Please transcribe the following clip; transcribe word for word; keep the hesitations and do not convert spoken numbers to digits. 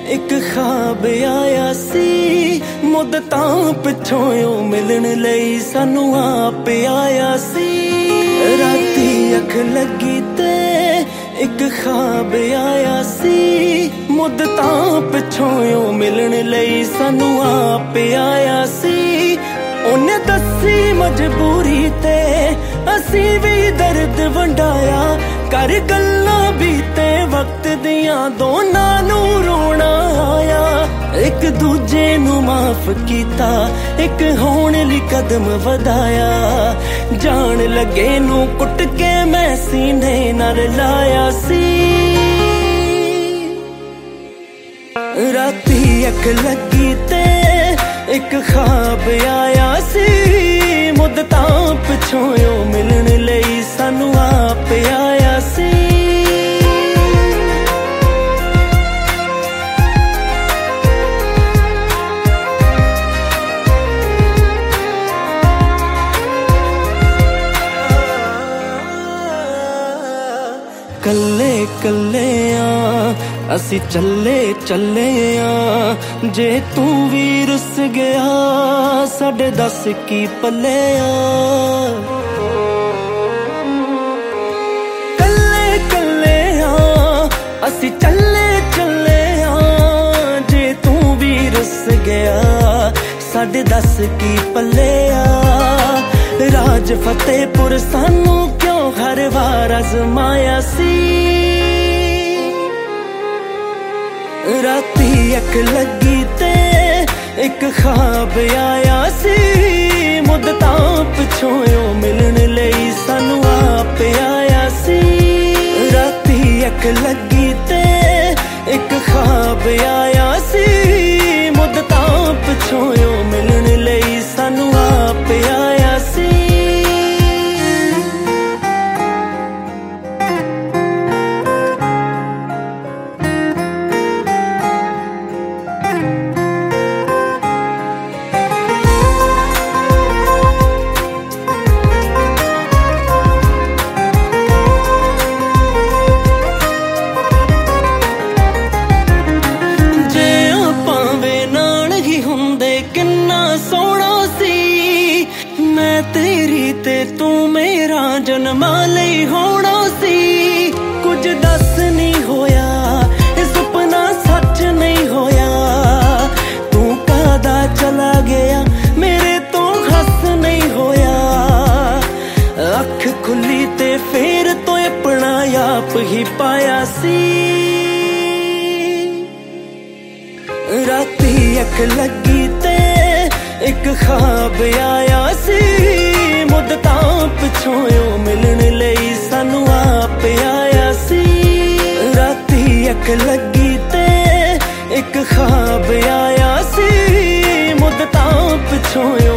एक ख्वाब आया सी मुद्दतां पिछों मिलन लई सानू आप आया सी। राती अख लगी ते एक ख्वाब आया सी मुद्दतां पिछों मिलन लई सानू आप आया सी। उन्हें दसी मजबूरी ते असी भी दर्द वंडाया कर गल्लां बीते वक्त दियां दोनां नू रोना आया। एक दूजे नू माफ कीता एक होण लई कदम वधाया जान लगे नू कुट के मैं सीने नाल लाया सी। राती अख लगी ते एक ख्वाब आया सी मुद्दतां पिछों मिलन लई सानू आप आया सी। कल्ले कल्ले आ असी चले चले आ जे तू भी रुस गया साढ़े दस की पले आ। कल्ले कल्ले आ असी चले चले आ जे तू भी रुस गया साढ़े दस की पले आ। राज फतेहपुर सानू क्यों हर बार आजमाया सी। राती अख लगी ते एक ख्वाब आया सी मुद्दतां पिछों मिलन लई सानू आप आया सी। राती अख लगी ते एक ख्वाब आया सी मुद्दतां पिछों मिलन लई सानू आप आया सी। तेरी ते तू मेरा जन्मा लई होना सी। कुछ दस नहीं होया सुपना सच नहीं होया तू कादा चला गया मेरे तो हस नहीं होया। अख खुली ते फिर तो अपना आप ही पाया सी। राती अख लगी ते एक ख्वाब आया सी मुद्दतां पिछों मिलन लई सानू आप आया सी। राती अख लगी ते एक ख्वाब आया सी मुद्दतां पिछों